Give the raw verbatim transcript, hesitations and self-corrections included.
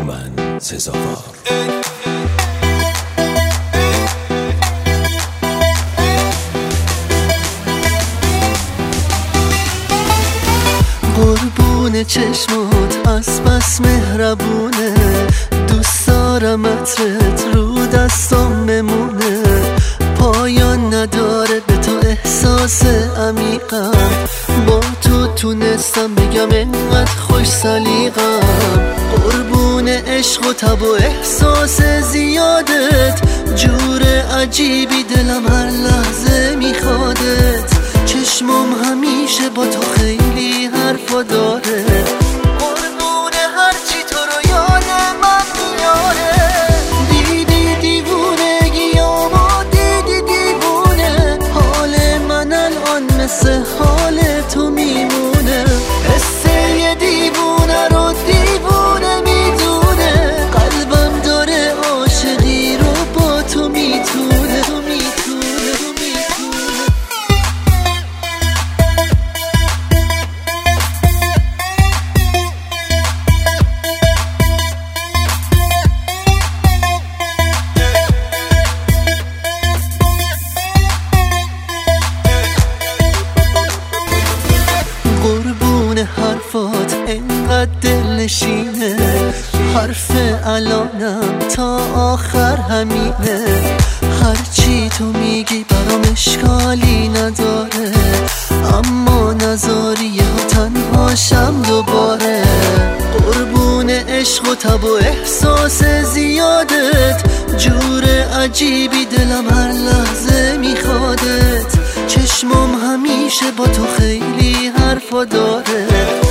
هومن سزاوار. قربون چشمات از بس مهربونه، دوست دارم عطرت رو دستام بمونه، پایان نداره به تو احساس عمیقم، با تو تونستم بگم انقدر خوش سلیقم، قربون عشق و تب و احساس زیادت، جور عجیبی دلم هر لحظه میخوادت، چشمم همیشه با تو خیلی حرفا داره، قربون هرچی تو رو یاد من میاره، دیدی دیوونگیامو دیدی دیوونه، حال من الان مثل حال تو میمونه، حس یه دیوونه رو دیوونه میدونه، قلبم داره عاشقی رو با تو میتونه، تو میتونه تو میتونه. قربون حرفات انقدر دلنشینه، حرف الانم تا آخر همینه، هرچی تو میگی برام اشکالی نداره، اما نذاری ها تنهاشم دوباره، قربون عشق و تب و احساس زیادت، جور عجیبی دلم هر لحظه میخوادت، چشمم همیشه با تو خیلی حرفا داره.